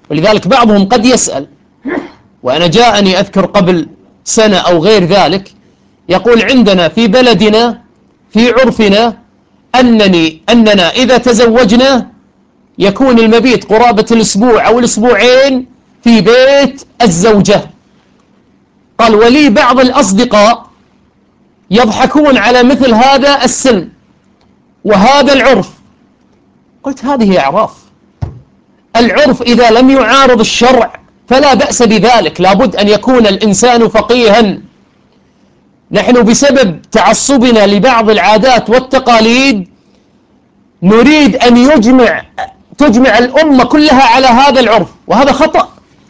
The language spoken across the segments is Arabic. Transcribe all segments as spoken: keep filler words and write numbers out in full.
ولذلك بعضهم قد يسأل، وأنا جاءني أذكر قبل سنة أو غير ذلك يقول عندنا في بلدنا في عرفنا أنني أننا إذا تزوجنا يكون المبيت قرابة الأسبوع أو الأسبوعين في بيت الزوجة. قال ولي بعض الأصدقاء يضحكون على مثل هذا السن وهذا العرف. قلت هذه أعراف، العرف إذا لم يعارض الشرع فلا بأس بذلك، لابد أن يكون الإنسان فقيها. نحن بسبب تعصبنا لبعض العادات والتقاليد نريد أن يجمع تجمع الأمة كلها على هذا العرف، وهذا خطأ.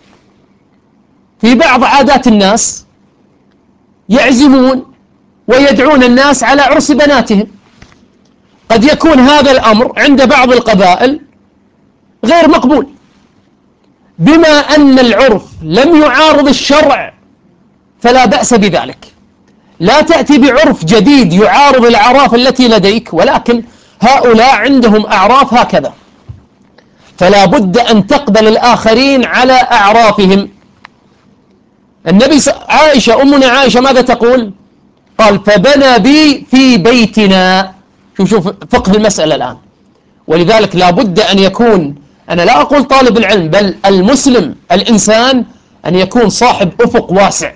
في بعض عادات الناس يعزمون ويدعون الناس على عرس بناتهم، قد يكون هذا الأمر عند بعض القبائل غير مقبول. بما أن العرف لم يعارض الشرع فلا بأس بذلك. لا تأتي بعرف جديد يعارض الأعراف التي لديك، ولكن هؤلاء عندهم أعراف هكذا، فلا بد أن تقبل الآخرين على أعرافهم. النبي عائشة أمنا عائشة ماذا تقول؟ قال فبنى بي في بيتنا. شوف شوف فقه المسألة الآن. ولذلك لا بد أن يكون، أنا لا أقول طالب العلم، بل المسلم الإنسان أن يكون صاحب أفق واسع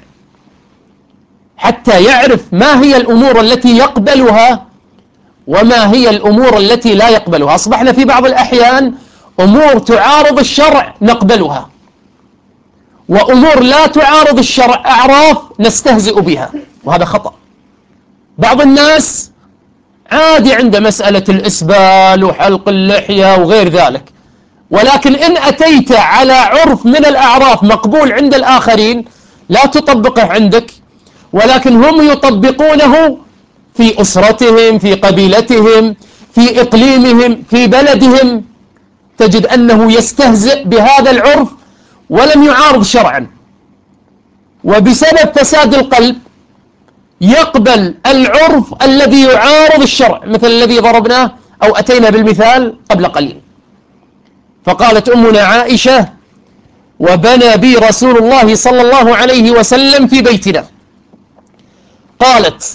حتى يعرف ما هي الأمور التي يقبلها وما هي الأمور التي لا يقبلها. أصبحنا في بعض الأحيان أمور تعارض الشرع نقبلها، وأمور لا تعارض الشرع أعراف نستهزئ بها، وهذا خطأ. بعض الناس عادي عند مسألة الإسبال وحلق اللحية وغير ذلك، ولكن إن أتيت على عرف من الأعراف مقبول عند الآخرين لا تطبقه عندك، ولكن هم يطبقونه في أسرتهم، في قبيلتهم، في إقليمهم، في بلدهم، تجد أنه يستهزئ بهذا العرف ولم يعارض شرعا، وبسبب فساد القلب يقبل العرف الذي يعارض الشرع، مثل الذي ضربناه أو أتينا بالمثال قبل قليل. فقالت أمنا عائشة وبنى بي رسول الله صلى الله عليه وسلم في بيتنا. قالت